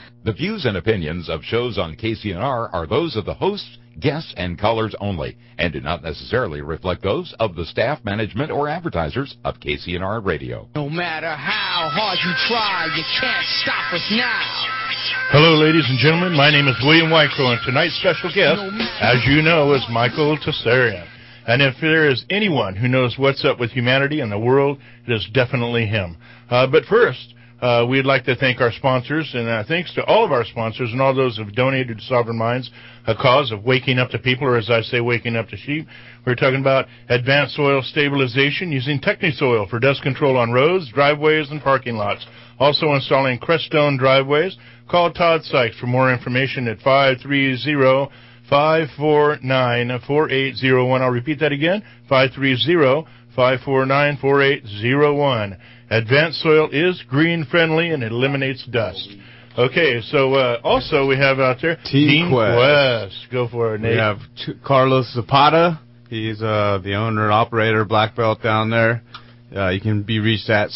The views and opinions of shows on KCNR are those of the hosts, guests, and callers only, and do not necessarily reflect those of the staff, management, or advertisers of KCNR Radio. No matter how hard you try, you can't stop us now. Hello, ladies and gentlemen. My name is William Wyko, and tonight's special guest, as you know, is Michael Tsarion. And if there is anyone who knows what's up with humanity and the world, it is definitely him. But first, we'd like to thank our sponsors, and thanks to all of our sponsors and all those who have donated to Sovereign Minds, a cause of waking up the people, or as I say, waking up the sheep. We're talking about advanced soil stabilization using Technisoil for dust control on roads, driveways, and parking lots. Also installing Creststone driveways. Call Todd Sykes for more information at 530-549-4801. I'll repeat that again, 530-549-4801. Advanced Soil is green-friendly and it eliminates dust. Okay, so also we have out there Team Quest. Go for it, Nate. We have Carlos Zapata. He's the owner and operator, black belt down there. You can be reached at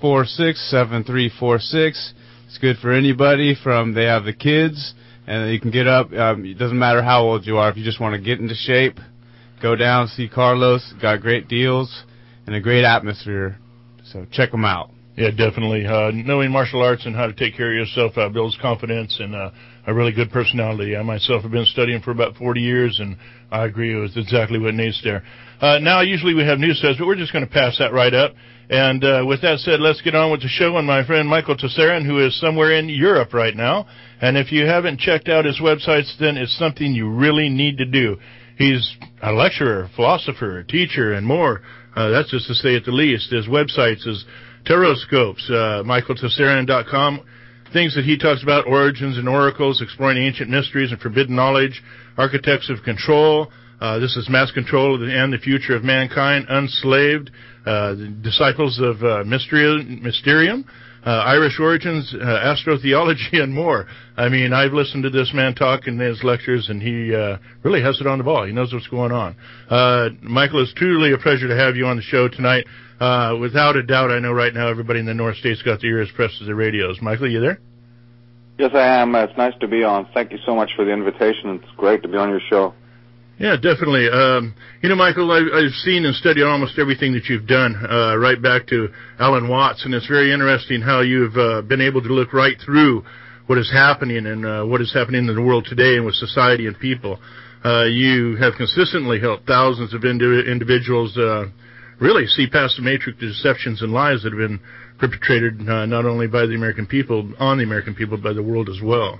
646-7346. It's good for anybody they have the kids, and you can get up. It doesn't matter how old you are. If you just want to get into shape, go down, see Carlos. Got great deals and a great atmosphere. So check them out. Yeah, definitely. Knowing martial arts and how to take care of yourself builds confidence and a really good personality. I myself have been studying for about 40 years, and I agree with exactly what Nate's there. Now, usually we have news says, but we're just going to pass that right up. And with that said, let's get on with the show and my friend Michael Tsarion, who is somewhere in Europe right now. And if you haven't checked out his websites, then it's something you really need to do. He's a lecturer, philosopher, teacher, and more. That's just to say at the least. His websites is Teroscopes, MichaelTsarion.com. Things that he talks about, origins and oracles, exploring ancient mysteries and forbidden knowledge, architects of control. This is mass control and the future of mankind, unslaved, the disciples of Mysterium, Irish origins, astrotheology, and more. I mean, I've listened to this man talk in his lectures, and he really has it on the ball. He knows what's going on. Michael, it's truly a pleasure to have you on the show tonight. Without a doubt, I know right now everybody in the North State's got their ears pressed to their radios. Michael, you there? Yes, I am. It's nice to be on. Thank you so much for the invitation. It's great to be on your show. Yeah, definitely. Michael, I've seen and studied almost everything that you've done, right back to Alan Watts, and it's very interesting how you've been able to look right through what is happening and what is happening in the world today and with society and people. You have consistently helped thousands of individuals really see past the matrix deceptions and lies that have been perpetrated not only by the American people, on the American people, but by the world as well.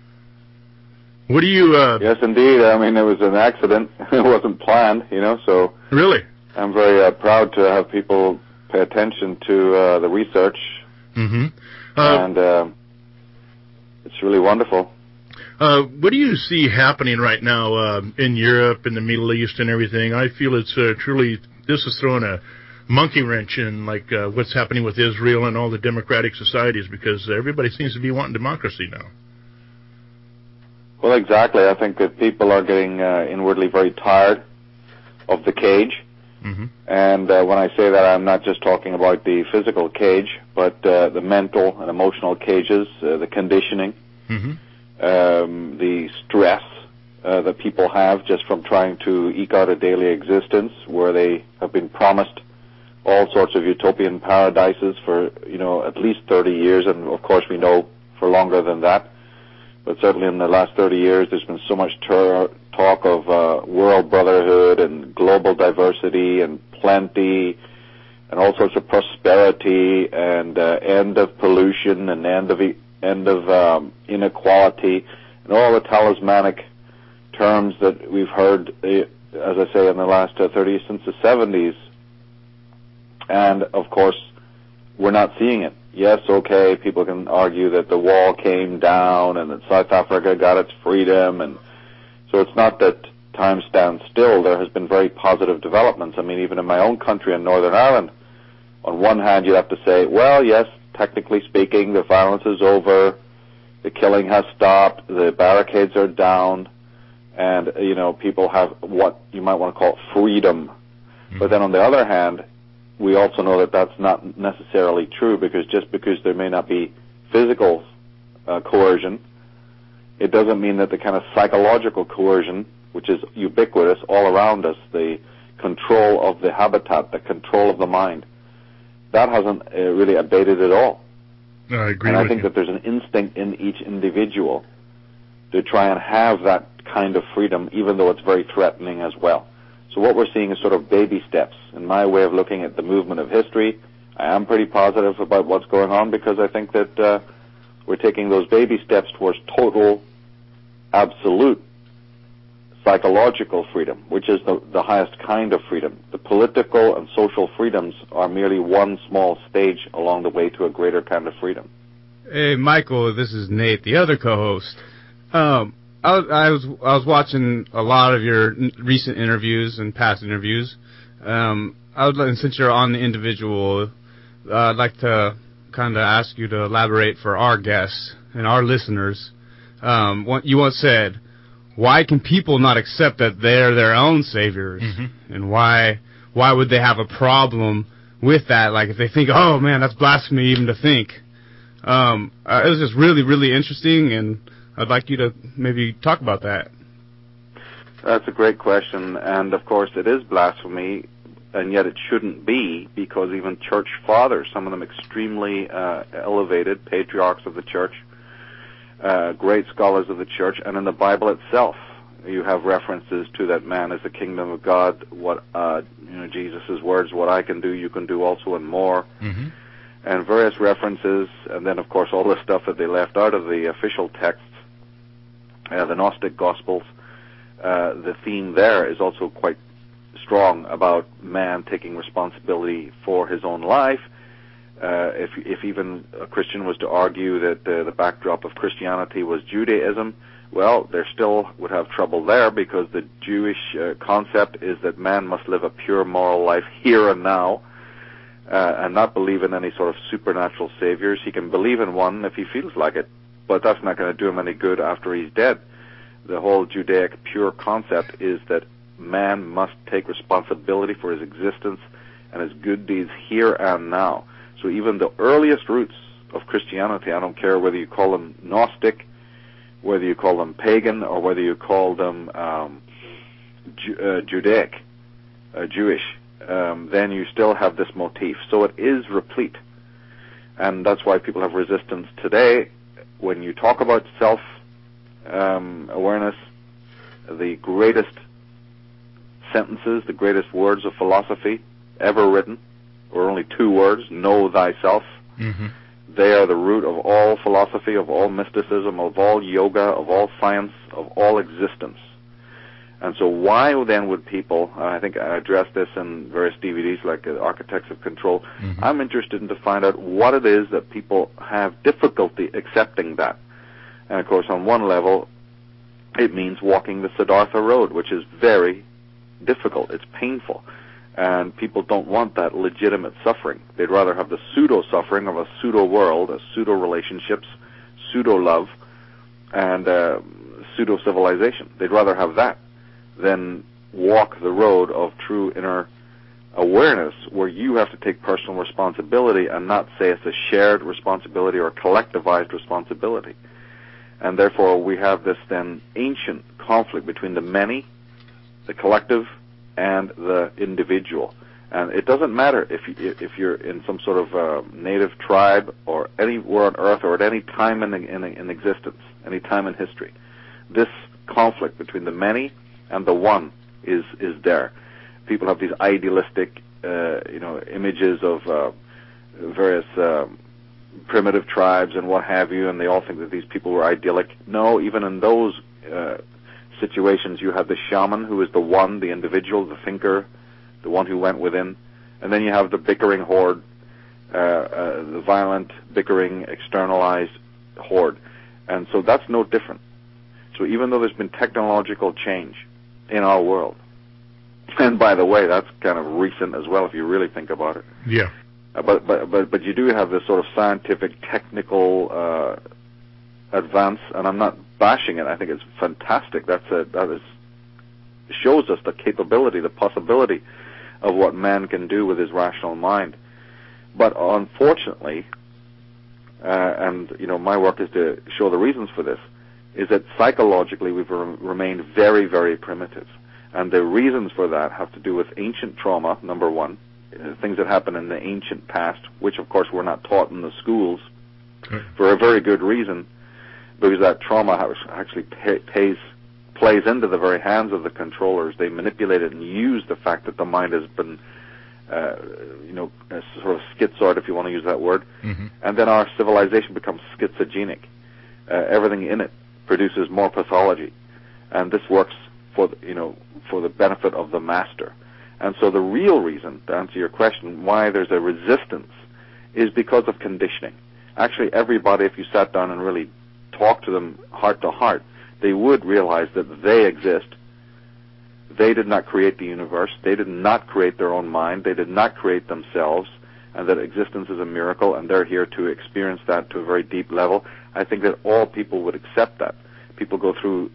What do you... Yes, indeed. I mean, it was an accident. It wasn't planned, so... Really? I'm very proud to have people pay attention to the research. Mm-hmm. And it's really wonderful. What do you see happening right now in Europe, in the Middle East, and everything? I feel it's truly... This is throwing a monkey wrench in, what's happening with Israel and all the democratic societies, because everybody seems to be wanting democracy now. Well, exactly. I think that people are getting inwardly very tired of the cage. Mm-hmm. And when I say that, I'm not just talking about the physical cage, but the mental and emotional cages, the conditioning, mm-hmm. The stress that people have just from trying to eke out a daily existence, where they have been promised all sorts of utopian paradises for, at least 30 years, and of course we know for longer than that. But certainly in the last 30 years, there's been so much talk of world brotherhood and global diversity and plenty and all sorts of prosperity and end of pollution and end of inequality and all the talismanic terms that we've heard, as I say, in the last 30 since the 70s. And, of course, we're not seeing it. Yes, okay, people can argue that the wall came down and that South Africa got its freedom, and so it's not that time stands still. There has been very positive developments. I mean, even in my own country in Northern Ireland, on one hand you'd have to say, well, yes, technically speaking, the violence is over, the killing has stopped, the barricades are down, and, people have what you might want to call freedom. Mm-hmm. But then on the other hand, we also know that that's not necessarily true, because just because there may not be physical coercion. It doesn't mean that the kind of psychological coercion, which is ubiquitous all around us, the control of the habitat, the control of the mind, that hasn't really abated at all. No, I agree and with I think you. that there's an instinct in each individual to try and have that kind of freedom, even though it's very threatening as well. So what we're seeing is sort of baby steps. In my way of looking at the movement of history, I am pretty positive about what's going on, because I think that we're taking those baby steps towards total, absolute psychological freedom, which is the highest kind of freedom. The political and social freedoms are merely one small stage along the way to a greater kind of freedom. Hey, Michael, this is Nate, the other co-host. I was watching a lot of your recent interviews and past interviews. And since you're on the individual, I'd like to kind of ask you to elaborate for our guests and our listeners. You once said, why can people not accept that they're their own saviors? Mm-hmm. And why would they have a problem with that? Like, if they think, oh man, that's blasphemy even to think. It was just really, really interesting, and I'd like you to maybe talk about that. That's a great question, and of course it is blasphemy, and yet it shouldn't be, because even church fathers, some of them extremely elevated patriarchs of the church, great scholars of the church, and in the Bible itself, you have references to that man is the kingdom of God. What Jesus' words, what I can do, you can do also, and more. Mm-hmm. And various references, and then of course all the stuff that they left out of the official texts, the Gnostic Gospels. The theme there is also quite strong about man taking responsibility for his own life. If even a Christian was to argue that the backdrop of Christianity was Judaism, well, they still would have trouble there, because the Jewish concept is that man must live a pure moral life here and now, and not believe in any sort of supernatural saviors. He can believe in one if he feels like it, but that's not going to do him any good after he's dead. The whole Judaic pure concept is that man must take responsibility for his existence and his good deeds here and now. So even the earliest roots of Christianity, I don't care whether you call them Gnostic, whether you call them pagan, or whether you call them Judaic, Jewish, then you still have this motif. So it is replete. And that's why people have resistance today. When you talk about self-awareness, the greatest sentences, the greatest words of philosophy ever written, or only 2 words, know thyself. Mm-hmm. They are the root of all philosophy, of all mysticism, of all yoga, of all science, of all existence. And so why then would people, I think I addressed this in various DVDs like Architects of Control, mm-hmm. I'm interested in to find out what it is that people have difficulty accepting that. And of course, on one level, it means walking the Siddhartha road, which is very difficult. It's painful. And people don't want that legitimate suffering. They'd rather have the pseudo-suffering of a pseudo-world, a pseudo-relationships, pseudo-love, and pseudo-civilization. They'd rather have that than walk the road of true inner awareness, where you have to take personal responsibility and not say it's a shared responsibility or a collectivized responsibility. And therefore we have this then ancient conflict between the many, the collective, and the individual. And it doesn't matter if you're in some sort of native tribe or anywhere on earth or at any time in existence, any time in history. This conflict between the many and the one is there. People have these idealistic images of various primitive tribes and what have you, and they all think that these people were idyllic. No, even in those situations, you have the shaman, who is the one, the individual, the thinker, the one who went within, and then you have the bickering horde, the violent, bickering, externalized horde. And so that's no different. So even though there's been technological change in our world, and by the way, that's kind of recent as well if you really think about it. Yeah. But you do have this sort of scientific, technical advance, and I'm not bashing it. I think it's fantastic. That shows us the capability, the possibility of what man can do with his rational mind. But unfortunately, and my work is to show the reasons for this, is that psychologically we've remained very, very primitive. And the reasons for that have to do with ancient trauma, number one, things that happened in the ancient past, which of course we're not taught in the schools for a very good reason, because that trauma actually plays into the very hands of the controllers. They manipulate it and use the fact that the mind has been sort of schizoid, if you want to use that word. Mm-hmm. And then our civilization becomes schizogenic. Everything in it produces more pathology, and this works for the benefit of the master. And so the real reason, to answer your question, why there's a resistance is because of conditioning. Actually, everybody, if you sat down and really talked to them heart to heart, they would realize that they exist. They did not create the universe. They did not create their own mind. They did not create themselves, and that existence is a miracle, and they're here to experience that to a very deep level. I think that all people would accept that. People go through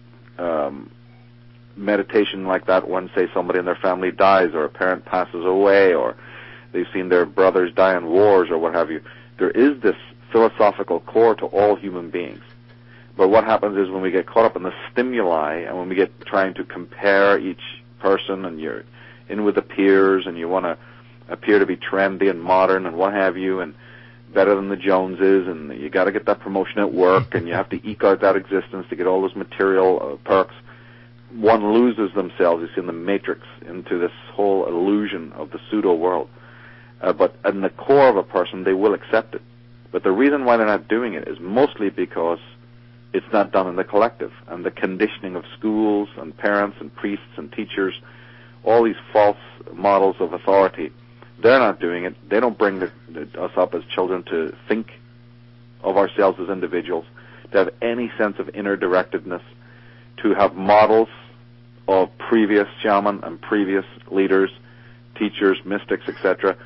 meditation like that when, say, somebody in their family dies, or a parent passes away, or they've seen their brothers die in wars, or what have you. There is this philosophical core to all human beings. But what happens is when we get caught up in the stimuli, and when we get trying to compare each person, and you're in with the peers, and you want to appear to be trendy and modern and what have you, and better than the Joneses, and you got to get that promotion at work, and you have to eke out that existence to get all those material perks, one loses themselves, you see, in the matrix, into this whole illusion of the pseudo world. But in the core of a person, they will accept it. But the reason why they're not doing it is mostly because it's not done in the collective, and the conditioning of schools and parents and priests and teachers, all these false models of authority, they're not doing it. They don't bring us up as children to think of ourselves as individuals, to have any sense of inner directedness, to have models of previous shaman and previous leaders, teachers, mystics, etc.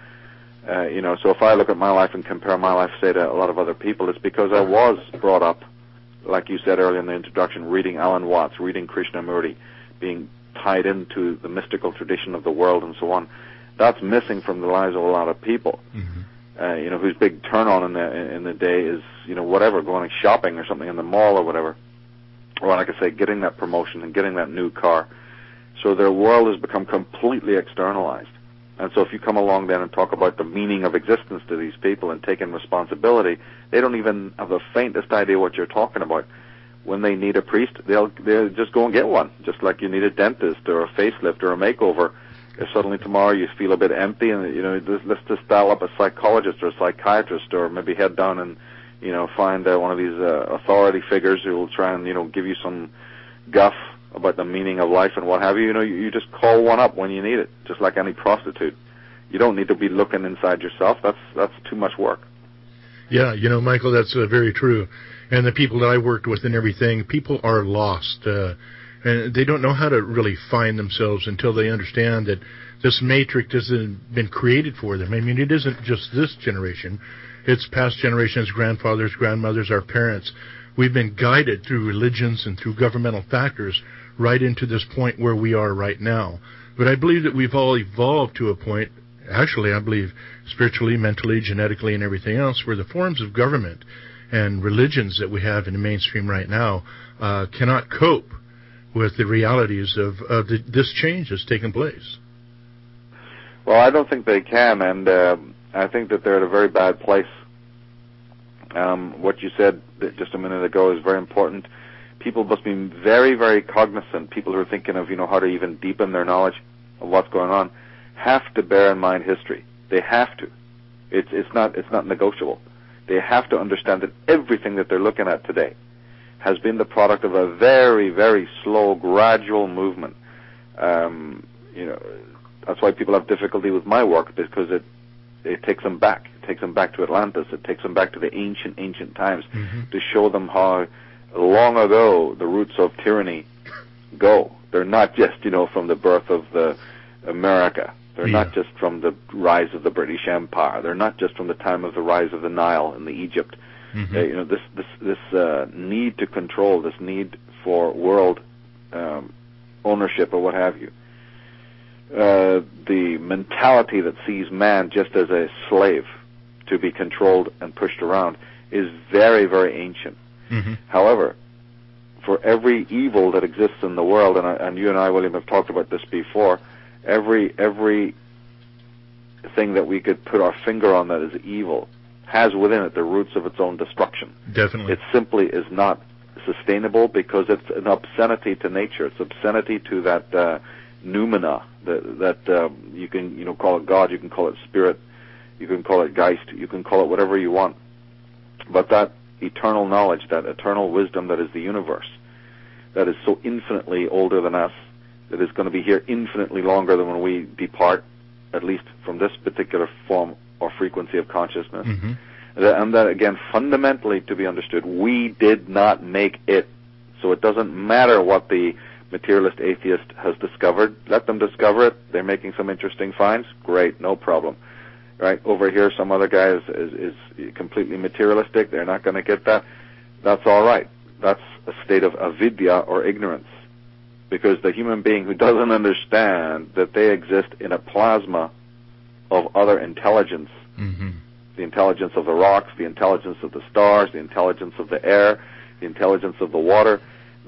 So if I look at my life and compare my life, say, to a lot of other people, it's because I was brought up, like you said earlier in the introduction, reading Alan Watts, reading Krishnamurti, being tied into the mystical tradition of the world and so on. That's missing from the lives of a lot of people. Mm-hmm. Whose big turn-on in the day is, whatever, going shopping or something in the mall or whatever. Or, like I say, getting that promotion and getting that new car. So their world has become completely externalized. And so if you come along then and talk about the meaning of existence to these people and taking responsibility, they don't even have the faintest idea what you're talking about. When they need a priest, they'll just go and get one, just like you need a dentist or a facelift or a makeover. If suddenly tomorrow you feel a bit empty, and let's just dial up a psychologist or a psychiatrist, or maybe head down and find one of these authority figures who will try and give you some guff about the meaning of life and what have you. You just call one up when you need it, just like any prostitute. You don't need to be looking inside yourself. That's too much work. Yeah, Michael, that's very true. And the people that I worked with and everything, people are lost. And they don't know how to really find themselves until they understand that this matrix hasn't been created for them. I mean, it isn't just this generation. It's past generations, grandfathers, grandmothers, our parents. We've been guided through religions and through governmental factors right into this point where we are right now. But I believe that we've all evolved to a point, actually I believe spiritually, mentally, genetically, and everything else, where the forms of government and religions that we have in the mainstream right now cannot cope with the realities of this change that's taken place. Well, I don't think they can, and I think that they're at a very bad place. What you said just a minute ago is very important. People must be very, very cognizant. People who are thinking of, how to even deepen their knowledge of what's going on, have to bear in mind history. They have to. It's not negotiable. They have to understand that everything that they're looking at today has been the product of a very, very slow, gradual movement. That's why people have difficulty with my work, because it takes them back. It takes them back to Atlantis. It takes them back to the ancient times, mm-hmm. to show them how long ago the roots of tyranny go. They're not just, from the birth of the America. They're not just from the rise of the British Empire. They're not just from the time of the rise of the Nile in the Egypt. Mm-hmm. This need to control, this need for world ownership or what have you. The mentality that sees man just as a slave to be controlled and pushed around is very, very ancient. Mm-hmm. However, for every evil that exists in the world, and you and I, William, have talked about this before, every thing that we could put our finger on that is evil has within it the roots of its own destruction. Definitely. It simply is not sustainable because it's an obscenity to nature. It's obscenity to that noumena that you can call it God, you can call it spirit, you can call it Geist, you can call it whatever you want. But that eternal knowledge, that eternal wisdom that is the universe, that is so infinitely older than us, that is going to be here infinitely longer than when we depart, at least from this particular form or frequency of consciousness. Mm-hmm. And that, again, fundamentally to be understood, we did not make it. So it doesn't matter what the materialist atheist has discovered. Let them discover it. They're making some interesting finds. Great, no problem. Right? Over here, some other guy is completely materialistic. They're not going to get that. That's all right. That's a state of avidya, or ignorance. Because the human being who doesn't understand that they exist in a plasma of other intelligence, mm-hmm. the intelligence of the rocks, the intelligence of the stars, the intelligence of the air, the intelligence of the water,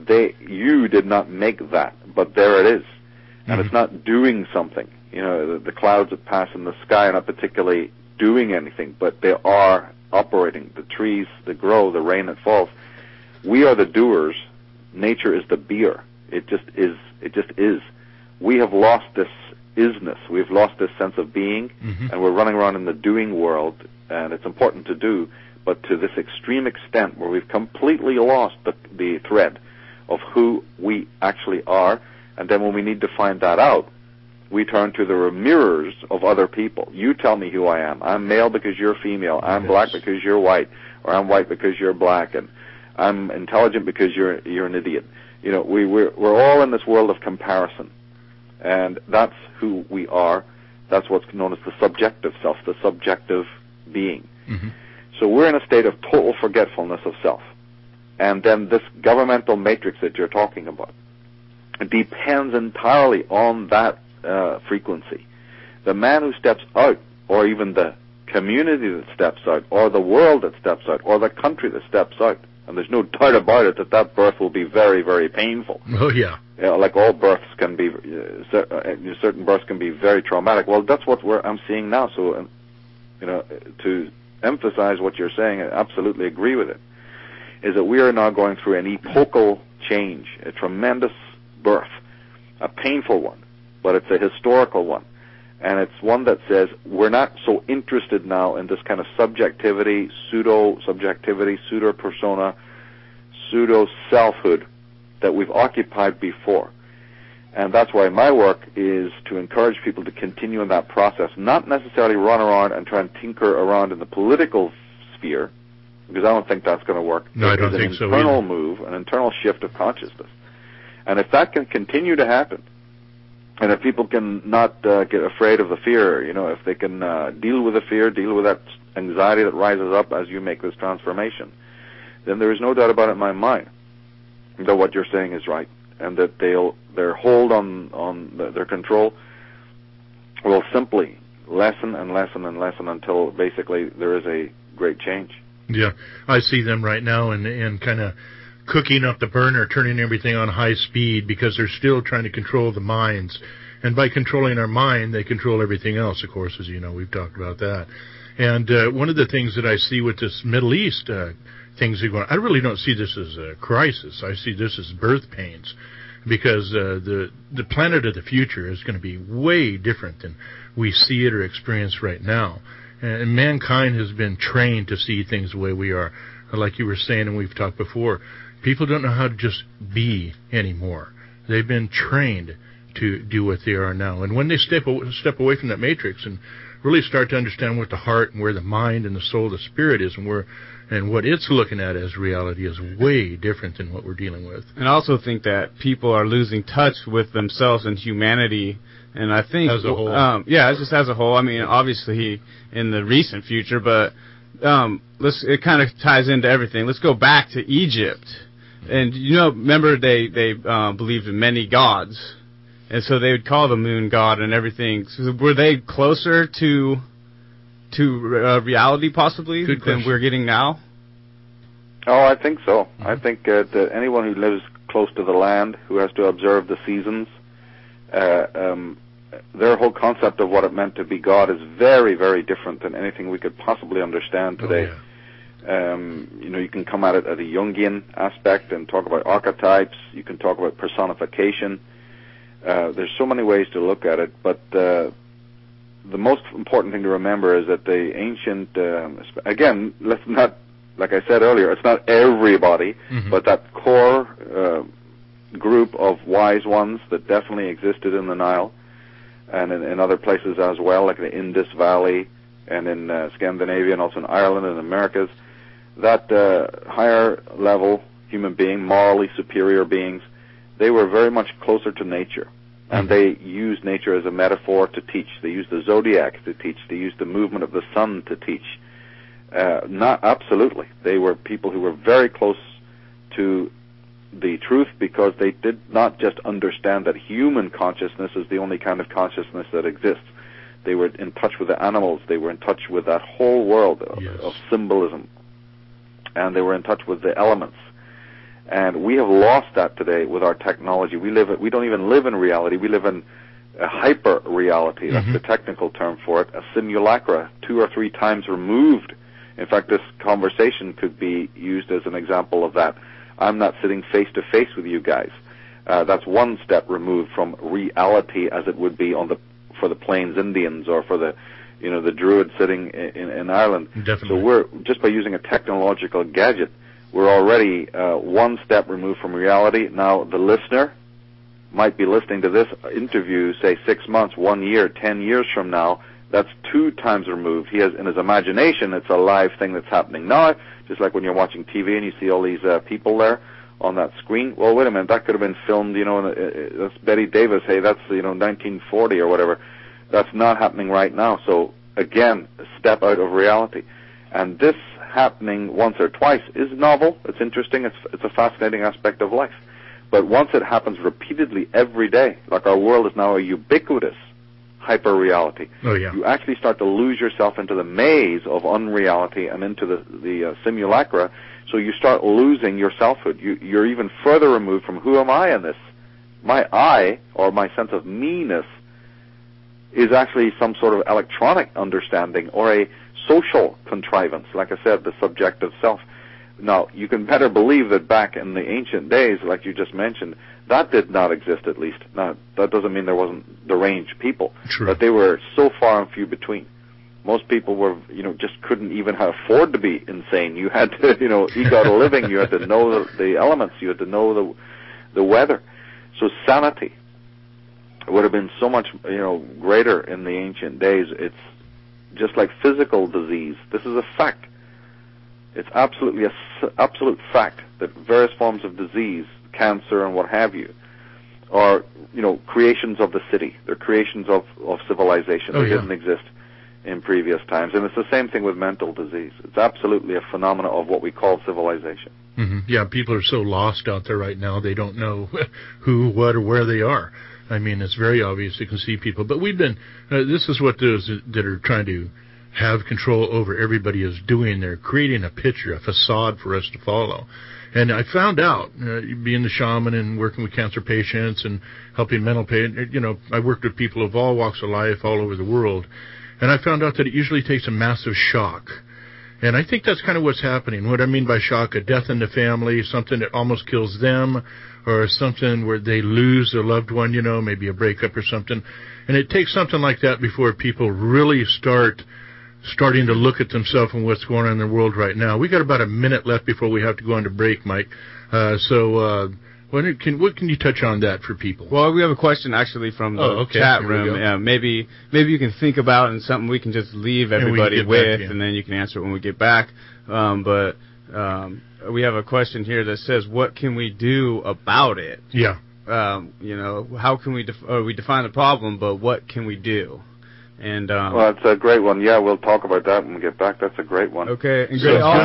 you did not make that, but there it is. And mm-hmm. it's not doing something. You know, the clouds that pass in the sky are not particularly doing anything, but they are operating. The trees that grow, the rain that falls. We are the doers. Nature is the beer. It just is. It just is. We have lost this isness. We've lost this sense of being, mm-hmm. and we're running around in the doing world, and it's important to do, but to this extreme extent where we've completely lost the thread of who we actually are, and then when we need to find that out, we turn to the mirrors of other people. You tell me who I am. I'm male because you're female. I'm black because you're white, or I'm white because you're black, and I'm intelligent because you're an idiot. You know, we're all in this world of comparison, and that's who we are. That's what's known as the subjective self, the subjective being. Mm-hmm. So we're in a state of total forgetfulness of self. And then this governmental matrix that you're talking about depends entirely on that frequency. The man who steps out, or even the community that steps out, or the world that steps out, or the country that steps out, and there's no doubt about it that birth will be very, very painful. Oh, yeah. You know, like all births can be, certain births can be very traumatic. Well, that's what I'm seeing now. So, you know, to emphasize what you're saying, I absolutely agree with it, is that we are now going through an epochal change, a tremendous birth, a painful one, but it's a historical one. And it's one that says we're not so interested now in this kind of subjectivity, pseudo-subjectivity, pseudo-persona, pseudo-selfhood that we've occupied before. And that's why my work is to encourage people to continue in that process, not necessarily run around and try and tinker around in the political sphere, because I don't think that's going to work. No, I don't think so either. It's an internal move, an internal shift of consciousness. And if that can continue to happen, and if people can not get afraid of the fear, you know, if they can deal with the fear, deal with that anxiety that rises up as you make this transformation, then there is no doubt about it in my mind that what you're saying is right, and that their hold on their control will simply lessen and lessen and lessen until basically there is a great change. Yeah, I see them right now and kind of cooking up the burner, turning everything on high speed because they're still trying to control the minds. And by controlling our mind, they control everything else, of course, as you know. We've talked about that. And one of the things that I see with this Middle East things are going, I really don't see this as a crisis. I see this as birth pains because the planet of the future is going to be way different than we see it or experience right now. And mankind has been trained to see things the way we are. Like you were saying, and we've talked before, people don't know how to just be anymore. They've been trained to do what they are now. And when they step away from that matrix and really start to understand what the heart and where the mind and the soul, the spirit is, and what it's looking at as reality is way different than what we're dealing with. And I also think that people are losing touch with themselves and humanity. And I think as a whole, just as a whole. I mean, obviously in the recent future, but it kind of ties into everything. Let's go back to Egypt, and remember they believed in many gods, and so they would call the moon god and everything. So were they closer to reality possibly than we're getting now? Oh, I think so. I think that anyone who lives close to the land, who has to observe the seasons, their whole concept of what it meant to be God is very, very different than anything we could possibly understand today. Oh, yeah. You can come at it at a Jungian aspect and talk about archetypes. You can talk about personification. There's so many ways to look at it, but the most important thing to remember is that the ancient, again, let's not, like I said earlier, it's not everybody, but that core group of wise ones that definitely existed in the Nile and in other places as well, like the Indus Valley and in Scandinavia and also in Ireland and Americas, that higher level human being, morally superior beings, they were very much closer to nature. And they used nature as a metaphor to teach. They used the zodiac to teach. They used the movement of the sun to teach. Not absolutely. They were people who were very close to the truth because they did not just understand that human consciousness is the only kind of consciousness that exists. They were in touch with the animals. They were in touch with that whole world of symbolism. And they were in touch with the elements. And we have lost that today with our technology. We don't even live in reality. We live in a hyper-reality. That's the technical term for it. A simulacra, 2 or 3 times removed. In fact, this conversation could be used as an example of that. I'm not sitting face-to-face with you guys. That's one step removed from reality as it would be for the Plains Indians or for the Druid sitting in Ireland. Definitely. So we're, just by using a technological gadget, we're already one step removed from reality. Now, the listener might be listening to this interview, say 6 months, 1 year, 10 years from now. That's 2 times removed. He has, in his imagination, it's a live thing that's happening now, just like when you're watching TV and you see all these people there on that screen. Well, wait a minute, that could have been filmed, that's Betty Davis. Hey, that's, 1940 or whatever. That's not happening right now. So, again, a step out of reality. And this happening once or twice is novel. It's interesting. It's a fascinating aspect of life. But once it happens repeatedly every day, like our world is now a ubiquitous hyper-reality, you actually start to lose yourself into the maze of unreality and into the simulacra, so you start losing your selfhood. You're even further removed from who am I in this? My I, or my sense of me-ness, is actually some sort of electronic understanding or a social contrivance, like I said, the subjective self. Now, you can better believe that back in the ancient days, like you just mentioned, that did not exist, at least. Now, that doesn't mean there wasn't deranged people, but they were so far and few between. Most people were, just couldn't even afford to be insane. You had to, eke out a living. You had to know the elements. You had to know the weather. So sanity would have been so much, greater in the ancient days. It's just like physical disease. This is a fact. It's absolutely absolute fact that various forms of disease, cancer and what have you, are, creations of the city. They're creations of civilization. They didn't exist in previous times. And it's the same thing with mental disease. It's absolutely a phenomenon of what we call civilization. Yeah, people are so lost out there right now, they don't know who, what, or where they are. I mean, it's very obvious. You can see people. But we've been, this is what those that are trying to have control over everybody is doing. They're creating a picture, a facade for us to follow. And I found out, being the shaman and working with cancer patients and helping mental pain, I worked with people of all walks of life all over the world. And I found out that it usually takes a massive shock. And I think that's kind of what's happening. What I mean by shock, a death in the family, something that almost kills them, or something where they lose their loved one, maybe a breakup or something. And it takes something like that before people really starting to look at themselves and what's going on in the world right now. We got about a minute left before we have to go on to break, Mike. What can you touch on that for people? Well, we have a question actually from the chat room. Yeah, maybe you can think about and something we can just leave everybody with, and then you can answer it when we get back. But we have a question here that says, "What can we do about it?" Yeah. How can we define the problem, but what can we do? And well, it's a great one. Yeah, we'll talk about that when we get back. That's a great one. Okay. And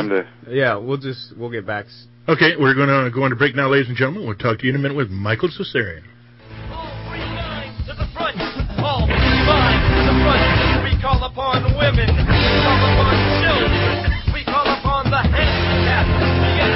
we'll get back. Okay, we're going to go on to break now, ladies and gentlemen. We'll talk to you in a minute with Michael Cesarian. All 39 to the front. All 35 to the front. We call upon women. We call upon children. We call upon the handicapped.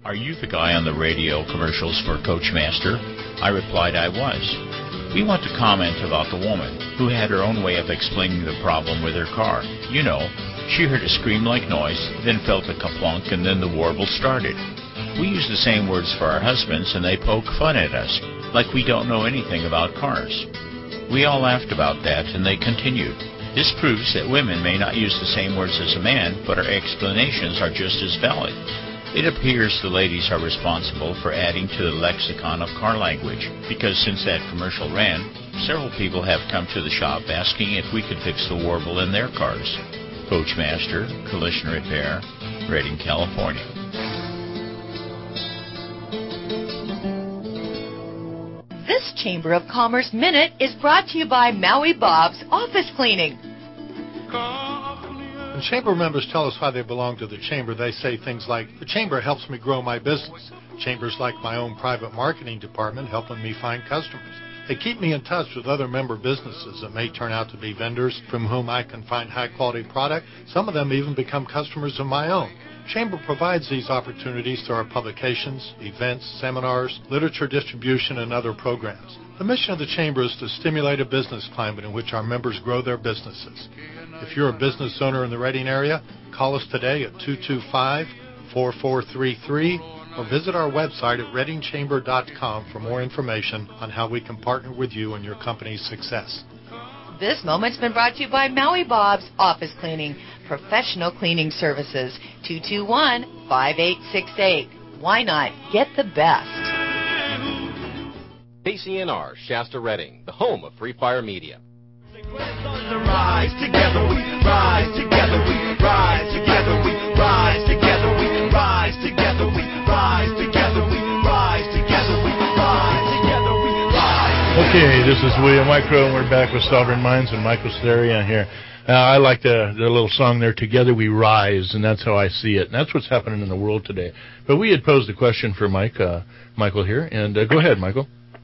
"Are you the guy on the radio commercials for Coachmaster?" I replied I was. We want to comment about the woman who had her own way of explaining the problem with her car. You know, she heard a scream-like noise, then felt a kaplunk, and then the warble started. We use the same words for our husbands, and they poke fun at us, like we don't know anything about cars. We all laughed about that, and they continued. This proves that women may not use the same words as a man, but our explanations are just as valid. It appears the ladies are responsible for adding to the lexicon of car language, because since that commercial ran, several people have come to the shop asking if we could fix the warble in their cars. Coachmaster, Collision Repair, Redding, California. This Chamber of Commerce Minute is brought to you by Maui Bob's Office Cleaning. When Chamber members tell us why they belong to the Chamber, they say things like, the Chamber helps me grow my business. Chamber's like my own private marketing department helping me find customers. They keep me in touch with other member businesses that may turn out to be vendors from whom I can find high-quality product. Some of them even become customers of my own. Chamber provides these opportunities through our publications, events, seminars, literature distribution, and other programs. The mission of the Chamber is to stimulate a business climate in which our members grow their businesses. If you're a business owner in the Redding area, call us today at 225-4433 or visit our website at reddingchamber.com for more information on how we can partner with you in your company's success. This moment's been brought to you by Maui Bob's Office Cleaning, professional cleaning services, 221-5868. Why not get the best? KCNR, Shasta Redding, the home of Free Fire Media. Rise together, we rise together, we rise together, we rise together, we rise together, we rise together, we rise together, we rise together, we rise. Okay, this is William Micro, and we're back with Sovereign Minds and Michael Starion here. I like the little song there, Together We Rise, and that's how I see it. And that's what's happening in the world today. But we had posed a question for Michael here, and go ahead, Michael.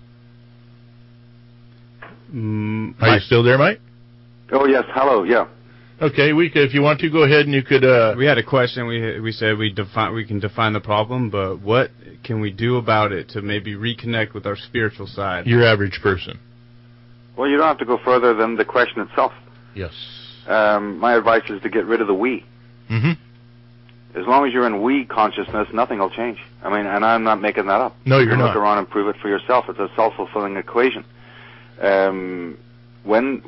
Are you still there, Mike? Oh, yes. Hello, yeah. Okay, if you want to, go ahead and you could... We had a question. We said we can define the problem, but what can we do about it to maybe reconnect with our spiritual side? Your average person. Well, you don't have to go further than the question itself. Yes. My advice is to get rid of the we. Mm-hmm. As long as you're in we consciousness, nothing will change. I mean, and I'm not making that up. No, you're not. Look around and prove it for yourself. It's a self-fulfilling equation. When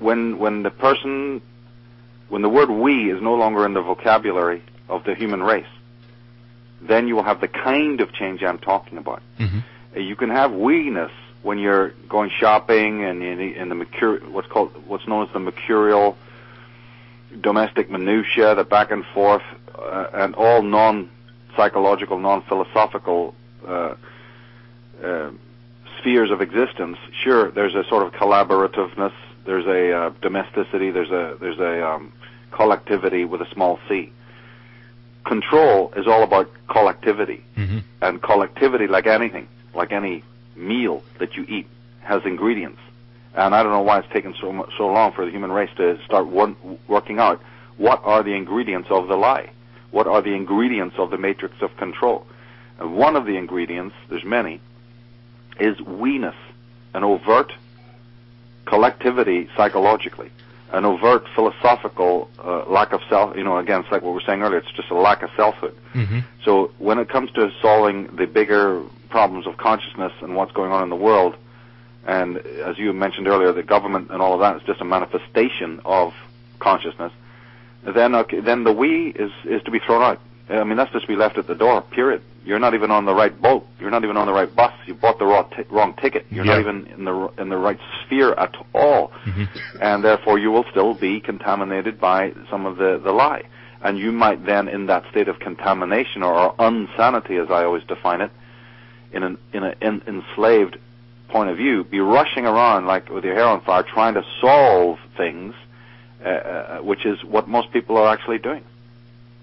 the word we is no longer in the vocabulary of the human race, then you will have the kind of change I'm talking about. Mm-hmm. You can have we-ness when you're going shopping and in the what's known as the mercurial domestic minutiae, the back and forth, and all non-psychological, non-philosophical spheres of existence. Sure, there's a sort of collaborativeness, there's a domesticity, there's a collectivity with a small c. Control is all about collectivity, mm-hmm. and collectivity, like anything, like any meal that you eat, has ingredients. And I don't know why it's taken so long for the human race to start working out what are the ingredients of the lie, what are the ingredients of the matrix of control. And one of the ingredients, there's many, is we-ness, an overt collectivity psychologically, an overt philosophical lack of self. Again, it's like what we were saying earlier, it's just a lack of selfhood. Mm-hmm. So when it comes to solving the bigger problems of consciousness and what's going on in the world, and as you mentioned earlier, the government and all of that is just a manifestation of consciousness, then the we is to be thrown out. I mean, that's just to be left at the door, period. You're not even on the right boat. You're not even on the right bus. You bought the wrong ticket. You're not even in the right sphere at all. Mm-hmm. And therefore you will still be contaminated by some of the lie. And you might then, in that state of contamination or insanity, as I always define it, in an enslaved point of view, be rushing around like with your hair on fire trying to solve things, which is what most people are actually doing.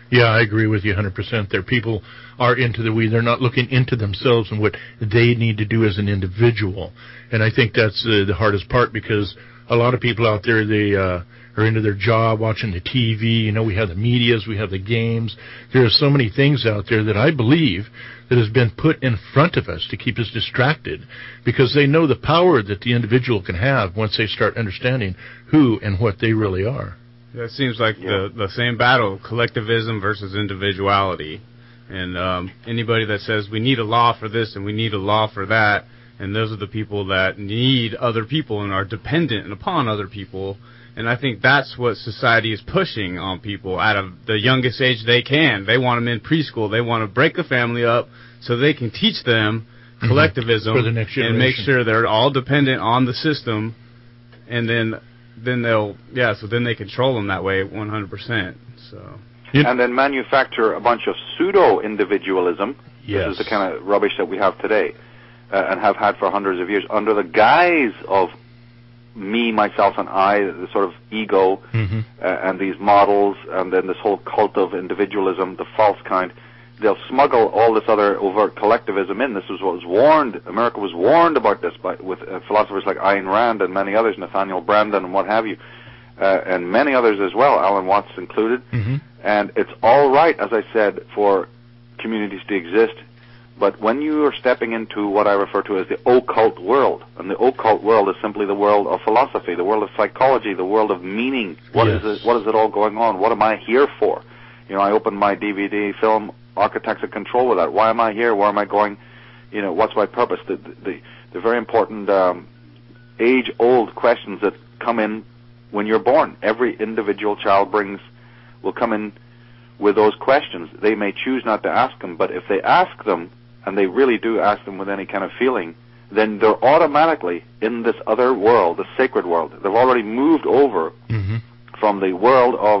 Yeah, I agree with you 100% there. People are into the weed. They're not looking into themselves and what they need to do as an individual. And I think that's the hardest part, because a lot of people out there, they are into their job, watching the TV. You know, we have the medias, we have the games. There are so many things out there that I believe that has been put in front of us to keep us distracted, because they know the power that the individual can have once they start understanding who and what they really are. That seems like the same battle, collectivism versus individuality. And anybody that says we need a law for this and we need a law for that, and those are the people that need other people and are dependent upon other people. And I think that's what society is pushing on people out of the youngest age they can. They want them in preschool. They want to break the family up so they can teach them collectivism for the next generation, and make sure they're all dependent on the system, and then they control them that way 100%. So. And then manufacture a bunch of pseudo-individualism. Yes. This is the kind of rubbish that we have today, and have had for hundreds of years, under the guise of me, myself, and I, the sort of ego, and these models, and then this whole cult of individualism, the false kind. They'll smuggle all this other overt collectivism in. This is what was warned. America was warned about this with philosophers like Ayn Rand and many others, Nathaniel Branden and what have you, and many others as well, Alan Watts included. And it's all right, as I said, for communities to exist, but when you are stepping into what I refer to as the occult world, and the occult world is simply the world of philosophy, the world of psychology, the world of meaning. What is it all going on? What am I here for? You know, I opened my DVD film, Architects of Control, with that. Why am I here? Where am I going? You know, what's my purpose? The very important age-old questions that come in when you're born. Every individual child will come in with those questions. They may choose not to ask them, but if they ask them, and they really do ask them with any kind of feeling, then they're automatically in this other world, the sacred world. They've already moved over from the world of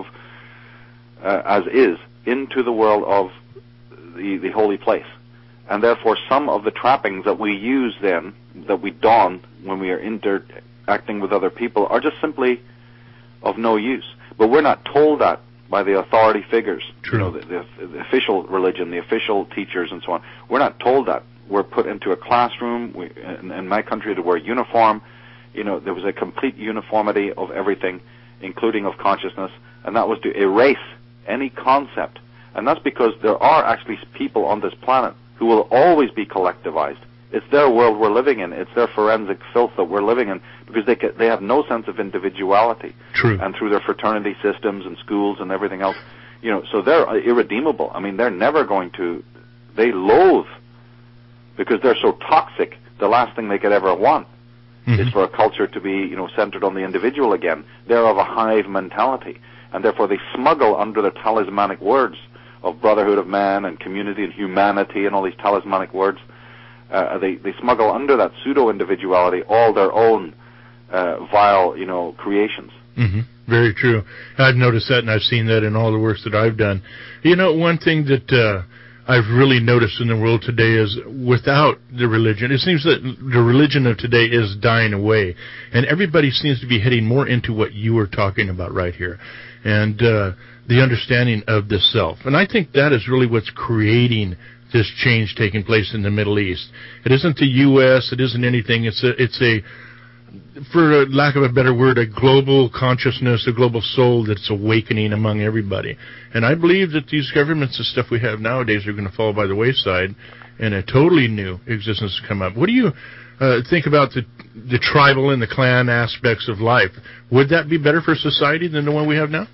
as is into the world of the holy place. And therefore some of the trappings that we use then, that we don when we are interacting with other people, are just simply of no use. But we're not told that by the authority figures, True. You know, the official religion, the official teachers, and so on. We're not told that. We're put into a classroom. In my country, to wear uniform. You know, there was a complete uniformity of everything, including of consciousness, and that was to erase any concept. And that's because there are actually people on this planet who will always be collectivized. It's their world we're living in. It's their forensic filth that we're living in, because they have no sense of individuality. True. And through their fraternity systems and schools and everything else, you know, so they're irredeemable. I mean, they're never going to. They loathe, because they're so toxic. The last thing they could ever want is for a culture to be, you know, centered on the individual again. They're of a hive mentality, and therefore they smuggle under the talismanic words of brotherhood of man and community and humanity and all these talismanic words. They smuggle under that pseudo-individuality all their own vile, you know, creations. Very true. I've noticed that, and I've seen that in all the works that I've done. You know, one thing that I've really noticed in the world today is, without the religion, it seems that the religion of today is dying away, and everybody seems to be heading more into what you were talking about right here, and the understanding of the self. And I think that is really what's creating this change taking place in the Middle East. It isn't the U.S., it isn't anything. It's a, for lack of a better word, a global consciousness, a global soul that's awakening among everybody. And I believe that these governments and stuff we have nowadays are going to fall by the wayside, and a totally new existence will come up. What do you think about the tribal and the clan aspects of life? Would that be better for society than the one we have now?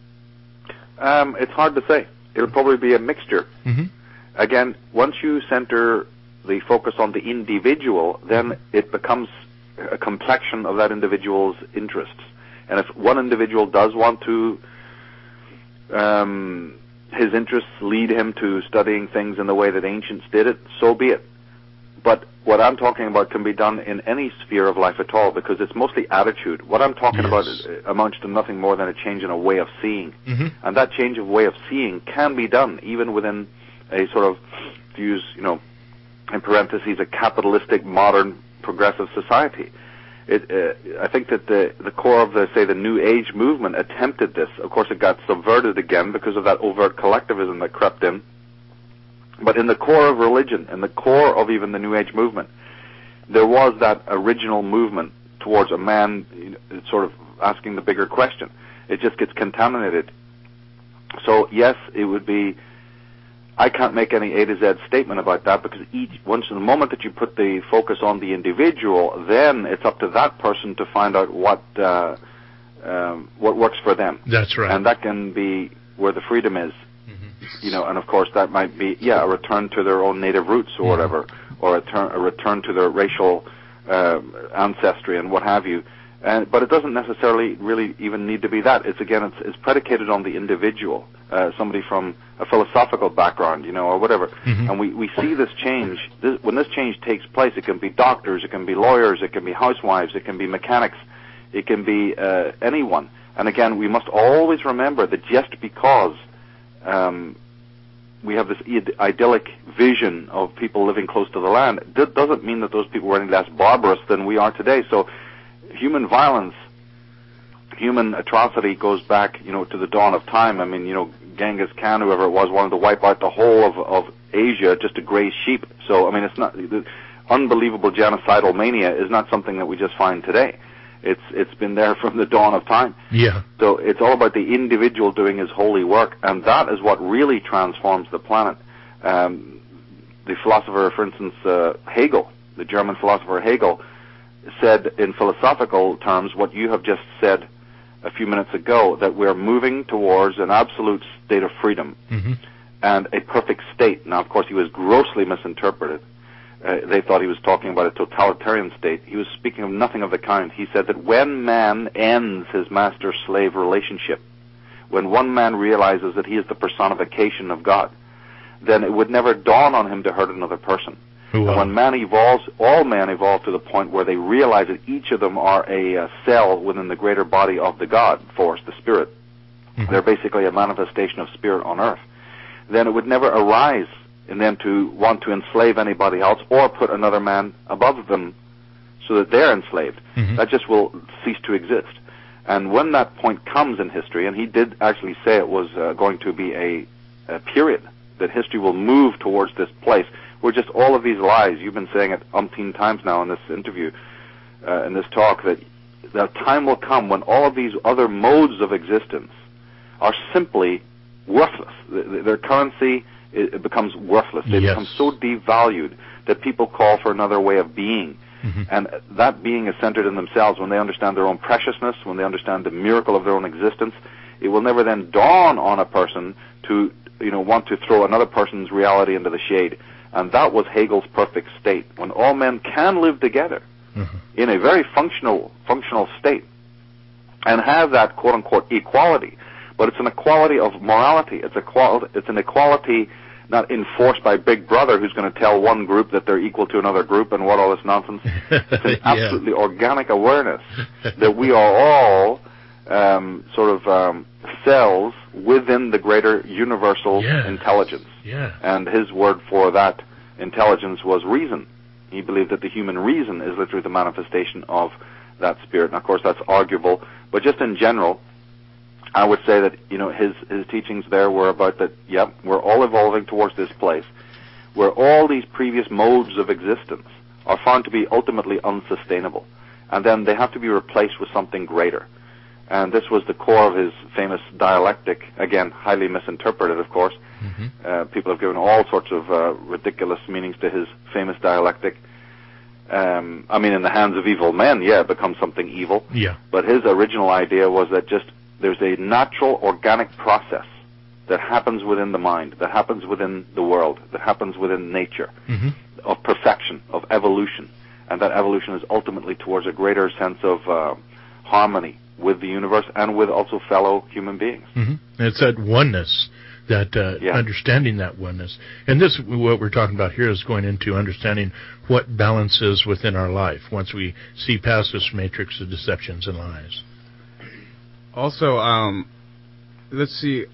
It's hard to say. It'll probably be a mixture. Again, once you center the focus on the individual, then it becomes a complexion of that individual's interests. And if one individual does want to, his interests lead him to studying things in the way that ancients did it, so be it. But what I'm talking about can be done in any sphere of life at all, because it's mostly attitude. What I'm talking about amounts to nothing more than a change in a way of seeing. And that change of way of seeing can be done even within a sort of, to use, you know, in parentheses, a capitalistic, modern, progressive society. I think that the core of the New Age movement attempted this. Of course, it got subverted again because of that overt collectivism that crept in. But in the core of religion, in the core of even the New Age movement, there was that original movement towards a man sort of asking the bigger question. It just gets contaminated. So yes, it would be. I can't make any A to Z statement about that, because once in the moment that you put the focus on the individual, then it's up to that person to find out what works for them. That's right. And that can be where the freedom is. Mm-hmm. And of course that might be a return to their own native roots or whatever, or a return to their racial ancestry and what have you. But it doesn't necessarily really even need to be that. It's predicated on the individual, somebody from a philosophical background, or whatever. Mm-hmm. And we see this change. When this change takes place, it can be doctors, it can be lawyers, it can be housewives, it can be mechanics, it can be anyone. And again, we must always remember that just because we have this idyllic vision of people living close to the land, that doesn't mean that those people were any less barbarous than we are today. So human violence, human atrocity goes back, to the dawn of time. I mean, Genghis Khan, whoever it was, wanted to wipe out the whole of Asia just to graze sheep. So, I mean, it's not, the unbelievable genocidal mania is not something that we just find today. It's been there from the dawn of time. Yeah. So it's all about the individual doing his holy work, and that is what really transforms the planet. The philosopher, for instance, Hegel, the German philosopher Hegel, said in philosophical terms what you have just said a few minutes ago, that we're moving towards an absolute state of freedom and a perfect state. Now, of course, he was grossly misinterpreted. They thought he was talking about a totalitarian state. He was speaking of nothing of the kind. He said that when man ends his master-slave relationship, when one man realizes that he is the personification of God, then it would never dawn on him to hurt another person. Wow. And when man evolves, all men evolve to the point where they realize that each of them are a cell within the greater body of the God force, the Spirit. Mm-hmm. They're basically a manifestation of Spirit on earth. Then it would never arise in them to want to enslave anybody else or put another man above them so that they're enslaved. Mm-hmm. That just will cease to exist. And when that point comes in history, and he did actually say it was going to be a period, that history will move towards this place where just all of these lies, you've been saying it umpteen times now in this interview, in this talk, that the time will come when all of these other modes of existence are simply worthless. Their currency it becomes worthless. They become so devalued that people call for another way of being. Mm-hmm. And that being is centered in themselves. When they understand their own preciousness, when they understand the miracle of their own existence, it will never then dawn on a person to want to throw another person's reality into the shade. And that was Hegel's perfect state, when all men can live together in a very functional state and have that quote-unquote equality. But it's an equality of morality. It's an equality not enforced by Big Brother, who's going to tell one group that they're equal to another group and what all this nonsense. It's an absolutely organic awareness that we are all cells within the greater universal intelligence. Yeah. And his word for that intelligence was reason. He believed that the human reason is literally the manifestation of that spirit. And of course that's arguable, but just in general, I would say that, his teachings there were about that, we're all evolving towards this place where all these previous modes of existence are found to be ultimately unsustainable. And then they have to be replaced with something greater. And this was the core of his famous dialectic, again, highly misinterpreted, of course. Mm-hmm. People have given all sorts of ridiculous meanings to his famous dialectic. In the hands of evil men, it becomes something evil. Yeah. But his original idea was that just there's a natural, organic process that happens within the mind, that happens within the world, that happens within nature, of perfection, of evolution. And that evolution is ultimately towards a greater sense of harmony with the universe and with also fellow human beings. Mm-hmm. It's that oneness, that understanding that oneness. And this, what we're talking about here, is going into understanding what balance is within our life once we see past this matrix of deceptions and lies. Also, let's see,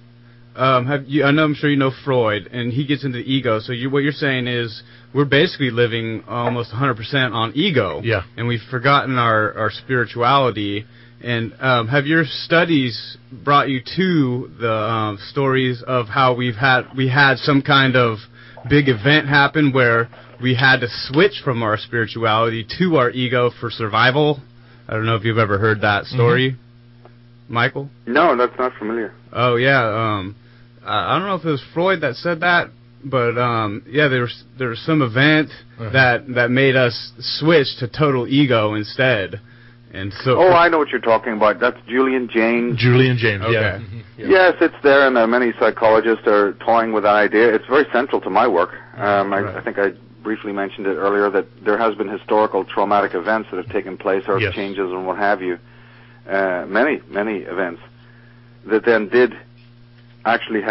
I'm sure you know Freud, and he gets into the ego. So what you're saying is we're basically living almost 100% on ego. Yeah. And we've forgotten our spirituality. And have your studies brought you to the stories of how we had some kind of big event happen where we had to switch from our spirituality to our ego for survival? I don't know if you've ever heard that story, Michael? No, that's not familiar. Oh, yeah. I don't know if it was Freud that said that, but there was some event that made us switch to total ego instead. And so I know what you're talking about. That's Julian Jaynes. Julian Jaynes, okay. yeah. Yeah. Yes, it's there, and many psychologists are toying with that idea. It's very central to my work. I think I briefly mentioned it earlier that there has been historical traumatic events that have taken place, earth changes and what have you, many events that then did actually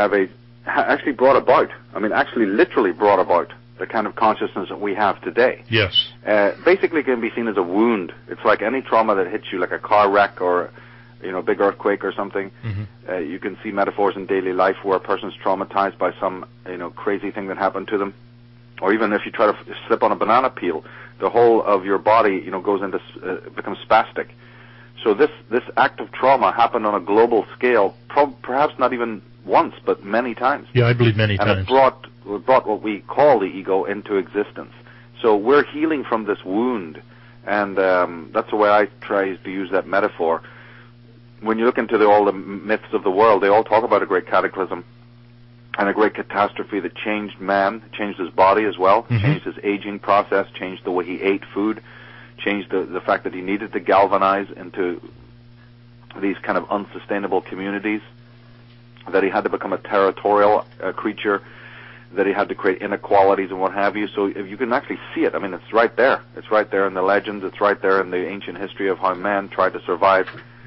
literally brought about the kind of consciousness that we have today. Yes. Basically can be seen as a wound. It's like any trauma that hits you, like a car wreck or a big earthquake or something. You can see metaphors in daily life where a person's traumatized by some crazy thing that happened to them. Or even if you try to slip on a banana peel, the whole of your body goes into becomes spastic. So this act of trauma happened on a global scale, perhaps not even once, but many times. Yeah, I believe many times. And it brought what we call the ego into existence. So we're healing from this wound, and that's the way I try to use that metaphor. When you look into all the myths of the world, they all talk about a great cataclysm and a great catastrophe that changed man, changed his body as well, changed his aging process, changed the way he ate food, changed the fact that he needed to galvanize into these kind of unsustainable communities, that he had to become a territorial creature, that he had to create inequalities and what have you. So if you can actually see it, it's right there. It's right there in the legends. It's right there in the ancient history of how man tried to survive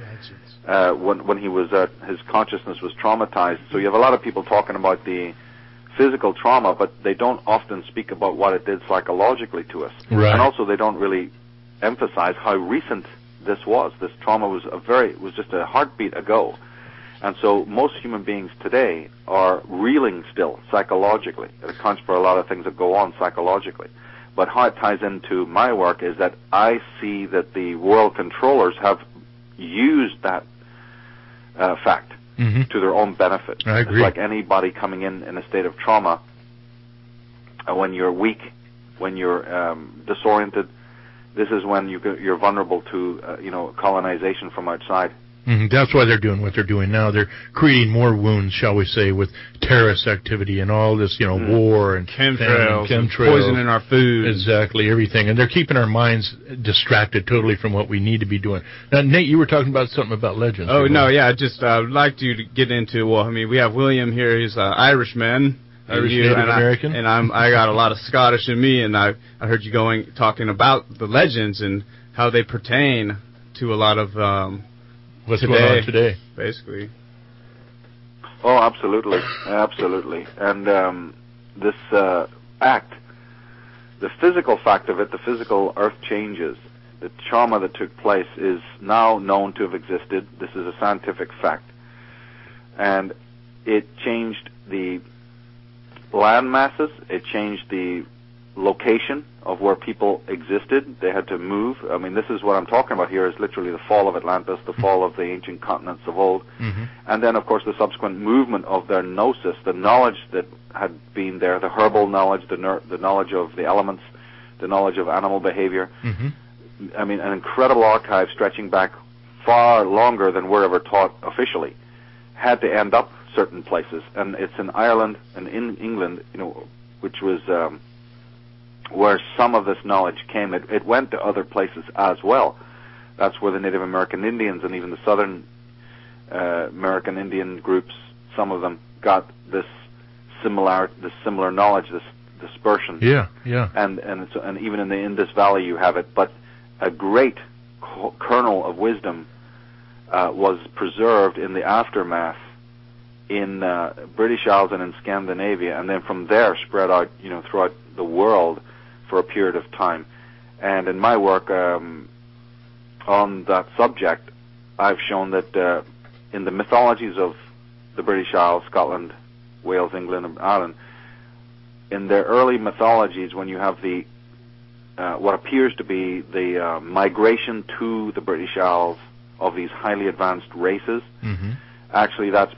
when he was his consciousness was traumatized. So you have a lot of people talking about the physical trauma, but they don't often speak about what it did psychologically to us. Right. And also they don't really emphasize how recent this was. This trauma was just a heartbeat ago. And so most human beings today are reeling still psychologically. It accounts for a lot of things that go on psychologically. But how it ties into my work is that I see that the world controllers have used that fact to their own benefit. I agree. It's like anybody coming in a state of trauma, when you're weak, when you're disoriented, this is when you're vulnerable to colonization from outside. That's why they're doing what they're doing now. They're creating more wounds, shall we say, with terrorist activity and all this, war and chemtrails, poison in our food. Exactly, everything. And they're keeping our minds distracted totally from what we need to be doing. Now, Nate, you were talking about something about legends. Oh, no, yeah, I would like you to get into, we have William here. He's an Irishman. Irish Native American. I got a lot of Scottish in me, and I heard you talking about the legends and how they pertain to a lot of what's going on today, basically. Oh, absolutely, absolutely. And this act, the physical fact of it, the physical earth changes, the trauma that took place is now known to have existed. This is a scientific fact. And it changed the land masses, it changed the location of where people existed. They had to move. This is what I'm talking about here is literally the fall of Atlantis, the fall of the ancient continents of old. And then, of course, the subsequent movement of their gnosis, the knowledge that had been there, the herbal knowledge, the knowledge of the elements, the knowledge of animal behavior. An incredible archive stretching back far longer than we're ever taught officially, had to end up certain places. And it's in Ireland and in England, which was where some of this knowledge came. It went to other places as well. That's where the Native American Indians and even the Southern American Indian groups, some of them got this similar knowledge, this dispersion. Yeah. And even in the Indus Valley you have it. But a great kernel of wisdom was preserved in the aftermath in British Isles and in Scandinavia, and then from there spread out, throughout the world for a period of time. And in my work on that subject, I've shown that in the mythologies of the British Isles, Scotland, Wales, England, and Ireland, in their early mythologies, when you have the what appears to be the migration to the British Isles of these highly advanced races, actually that's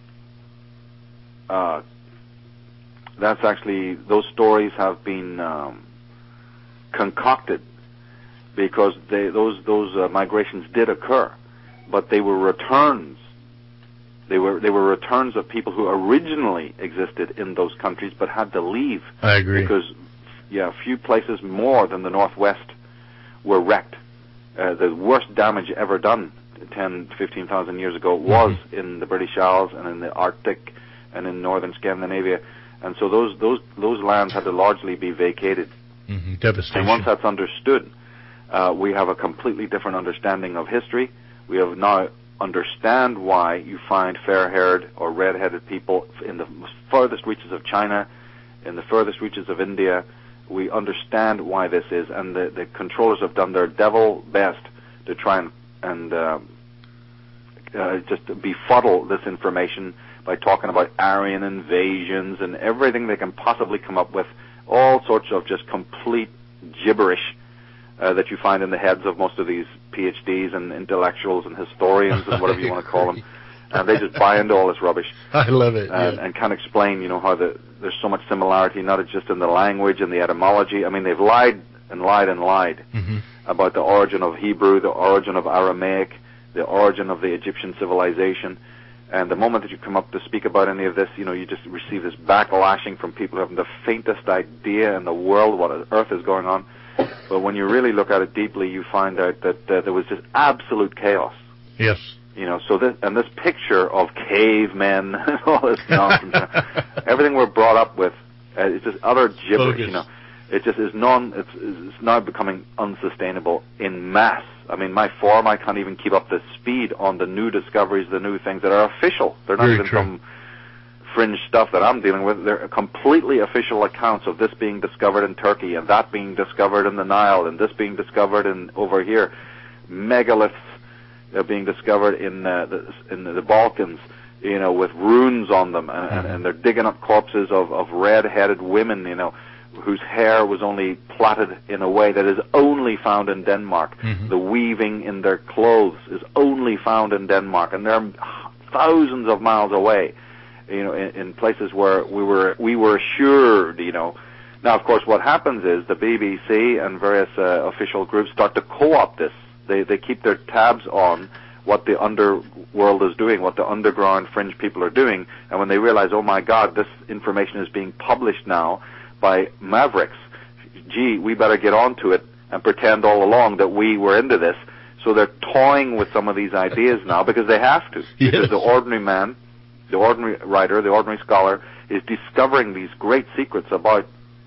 actually, those stories have been concocted because those migrations did occur, but they were returns. They were returns of people who originally existed in those countries but had to leave. I agree. Because, few places more than the Northwest were wrecked. The worst damage ever done 10, 15,000 years ago was in the British Isles and in the Arctic and in northern Scandinavia. And so those lands had to largely be vacated. Devastation. And once that's understood, we have a completely different understanding of history. We have now understand why you find fair-haired or red-headed people in the furthest reaches of China, in the furthest reaches of India. We understand why this is, and the controllers have done their devil best to try and just befuddle this information by talking about Aryan invasions and everything they can possibly come up with, all sorts of just complete gibberish that you find in the heads of most of these PhDs and intellectuals and historians and whatever you want to call them. And they just buy into all this rubbish. I love it. And can't explain, how there's so much similarity, not just in the language and the etymology. I mean, they've lied and lied and lied about the origin of Hebrew, the origin of Aramaic, the origin of the Egyptian civilization. And the moment that you come up to speak about any of this, you just receive this backlashing from people who haven't the faintest idea in the world what on earth is going on. But when you really look at it deeply, you find out that there was just absolute chaos. Yes. So this picture of cavemen and all this nonsense, everything we're brought up with, it's just utter gibberish. Bogus. It just is it's now becoming unsustainable in mass. I mean, my form, I can't even keep up the speed on the new discoveries, the new things that are official. They're not even some fringe stuff that I'm dealing with. They're completely official accounts of this being discovered in Turkey and that being discovered in the Nile and this being discovered over here. Megaliths being discovered in the Balkans, with runes on them, and they're digging up corpses of red-headed women, whose hair was only plaited in a way that is only found in Denmark. The weaving in their clothes is only found in Denmark, and they're thousands of miles away, in places where we were assured, Now, of course, what happens is the BBC and various official groups start to co-opt this. They keep their tabs on what the underworld is doing, what the underground fringe people are doing, and when they realize, oh my God, this information is being published now by mavericks, gee, we better get onto it and pretend all along that we were into this. So they're toying with some of these ideas now because they have to. Yes. Because the ordinary man, the ordinary writer, the ordinary scholar is discovering these great secrets about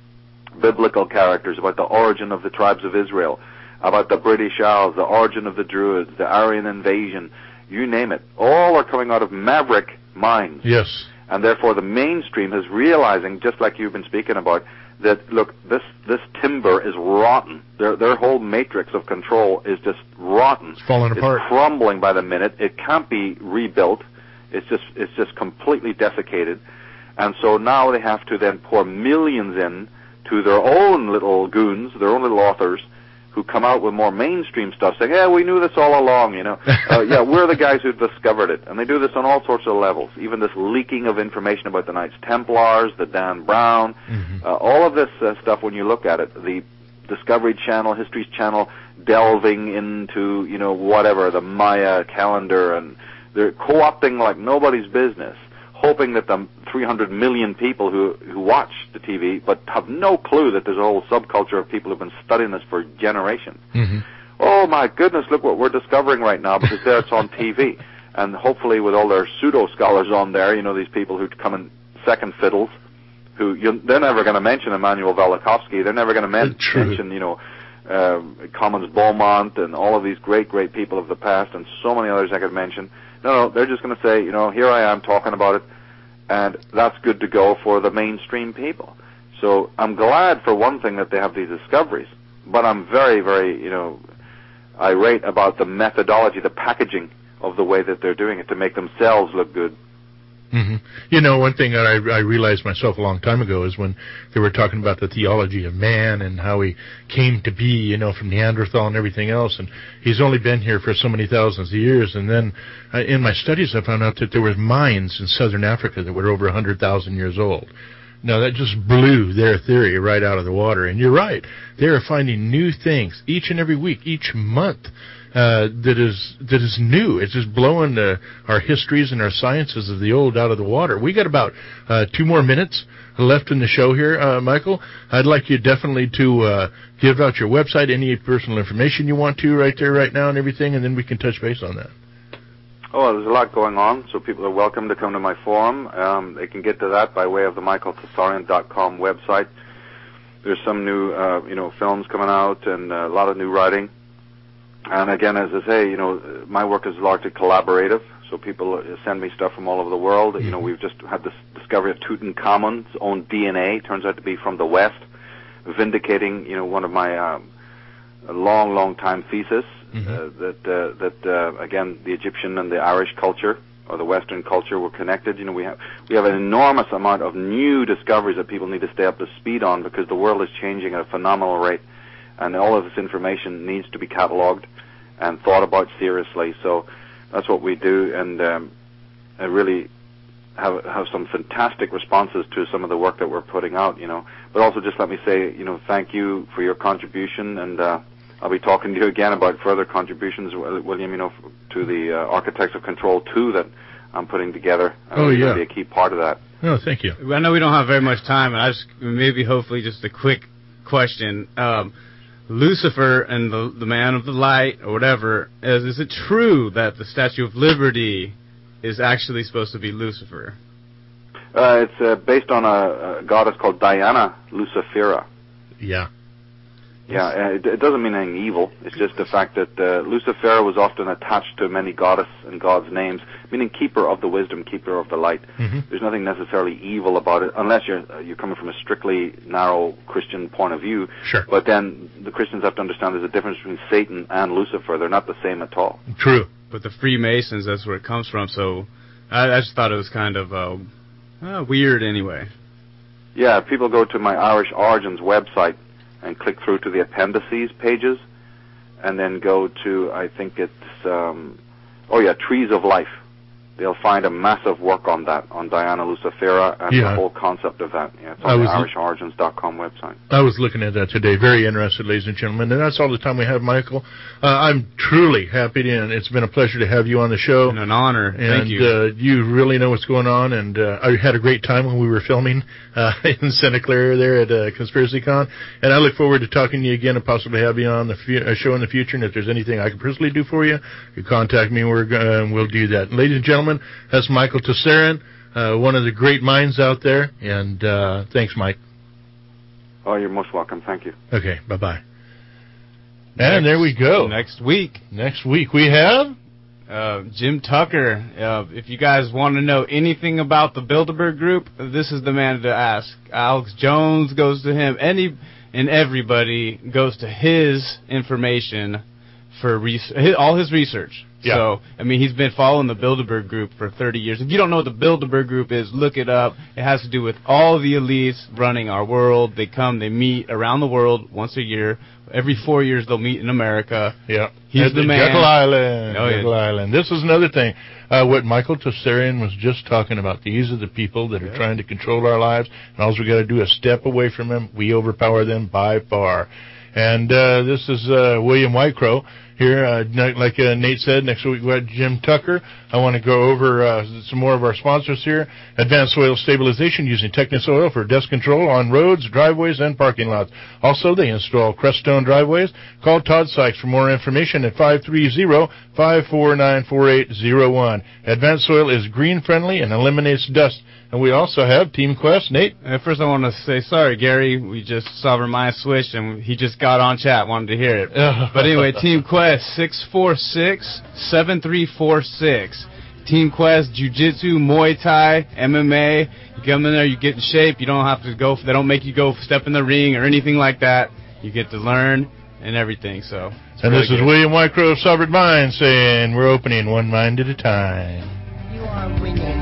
biblical characters, about the origin of the tribes of Israel, about the British Isles, the origin of the Druids, the Aryan invasion, you name it. All are coming out of maverick minds. Yes. And therefore the mainstream is realizing, just like you've been speaking about, that, look, this timber is rotten. Their whole matrix of control is just rotten. It's falling apart. It's crumbling by the minute. It can't be rebuilt. It's just completely desiccated. And so now they have to then pour millions in to their own little goons, their own little authors, who come out with more mainstream stuff, saying, yeah, we knew this all along, yeah, we're the guys who discovered it. And they do this on all sorts of levels, even this leaking of information about the Knights Templars, the Dan Brown, all of this stuff, when you look at it, the Discovery Channel, History Channel, delving into, whatever, the Maya calendar, and they're co-opting like nobody's business, hoping that the 300 million people who watch the TV but have no clue that there's a whole subculture of people who've been studying this for generations. Oh my goodness, look what we're discovering right now, because there it's on TV. And hopefully with all their pseudo-scholars on there, these people who come in second fiddles, they're never going to mention Immanuel Velikovsky, they're never going to mention, Commons Beaumont and all of these great, great people of the past and so many others I could mention. No, they're just going to say, here I am talking about it, and that's good to go for the mainstream people. So I'm glad, for one thing, that they have these discoveries, but I'm very, very, irate about the methodology, the packaging of the way that they're doing it to make themselves look good. Mm-hmm. You know, one thing that I realized myself a long time ago is when they were talking about the theology of man and how he came to be, you know, from Neanderthal and everything else, and he's only been here for so many thousands of years. And then in my studies, I found out that there were mines in southern Africa that were over 100,000 years old. Now, that just blew their theory right out of the water. And you're right. They are finding new things each and every week, each month, that is new. It's just blowing our histories and our sciences of the old out of the water. We got about 2 more minutes left in the show here, Michael. I'd like you definitely to give out your website, any personal information you want to right there, right now, and everything, and then we can touch base on that. Oh, there's a lot going on, so people are welcome to come to my forum. They can get to that by way of the michaeltsaryan.com website. There's some new, films coming out and a lot of new writing. And again, as I say, my work is largely collaborative, so people send me stuff from all over the world. Mm-hmm. We've just had this discovery of Tutankhamun's own DNA, turns out to be from the West, vindicating, one of my long time thesis. Mm-hmm. That again, the Egyptian and the Irish culture or the Western culture were connected. We have an enormous amount of new discoveries that people need to stay up to speed on because the world is changing at a phenomenal rate, and all of this information needs to be cataloged and thought about seriously. So that's what we do, and I really have some fantastic responses to some of the work that we're putting out. But also just let me say, thank you for your contribution, and I'll be talking to you again about further contributions, William, to the Architects of Control 2 that I'm putting together. It's going to be a key part of that. Oh, thank you. I know we don't have very much time, and hopefully just a quick question. Lucifer and the Man of the Light, or whatever, is it true that the Statue of Liberty is actually supposed to be Lucifer? It's based on a goddess called Diana Lucifera. Yeah. Yeah, it doesn't mean anything evil. It's just the fact that Lucifera was often attached to many goddess and gods' names, meaning keeper of the wisdom, keeper of the light. Mm-hmm. There's nothing necessarily evil about it, unless you're coming from a strictly narrow Christian point of view. Sure. But then the Christians have to understand there's a difference between Satan and Lucifer. They're not the same at all. True. But the Freemasons, that's where it comes from. So I just thought it was kind of weird anyway. Yeah, people go to my Irish Origins website and click through to the appendices pages, and then go to, I think it's, Trees of Life. They'll find a massive work on that, on Diana Lucifera, and the whole concept of that. Yeah, it's on the IrishOrigins.com website. I was looking at that today. Very interested, ladies and gentlemen. And that's all the time we have, Michael. I'm truly happy, and it's been a pleasure to have you on the show. And an honor. Thank you. And you really know what's going on, and I had a great time when we were filming in Santa Clara there at ConspiracyCon. And I look forward to talking to you again and possibly have you on the show in the future. And if there's anything I can personally do for you, you contact me, and we'll do that. And ladies and gentlemen, that's Michael Tsarian, one of the great minds out there, and thanks, Mike. Oh, you're most welcome. Thank you. Okay, bye-bye. And there we go. Next week we have Jim Tucker. If you guys want to know anything about the Bilderberg Group, this is the man to ask. Alex Jones goes to him. Everybody goes to his information for all his research. Yeah. So, he's been following the Bilderberg Group for 30 years. If you don't know what the Bilderberg Group is, look it up. It has to do with all the elites running our world. They meet around the world once a year. Every 4 years, they'll meet in America. Yeah. He's the man. Jekyll Island. This is another thing. What Michael Tsarian was just talking about. These are the people that are trying to control our lives, and all we got to do is step away from them. We overpower them by far. And this is William Whitecrow here. Like Nate said, next week we got Jim Tucker. I want to go over some more of our sponsors here. Advanced Soil Stabilization using Technisoil for dust control on roads, driveways, and parking lots. Also, they install Creststone driveways. Call Todd Sykes for more information at 530-549-4801. Advanced Soil is green-friendly and eliminates dust. And we also have Team Quest. Nate? First, I want to say sorry, Gary. We just saw Remind Swish, and he just got on chat, wanted to hear it. But anyway, Team Quest, 646-7346. Team Quest, Jiu-Jitsu, Muay Thai, MMA. You come in there, you get in shape. You don't have to go. They don't make you go step in the ring or anything like that. You get to learn and everything. So. And really this is William Whitecrow of Sovereign Mind saying we're opening one mind at a time. You are winning.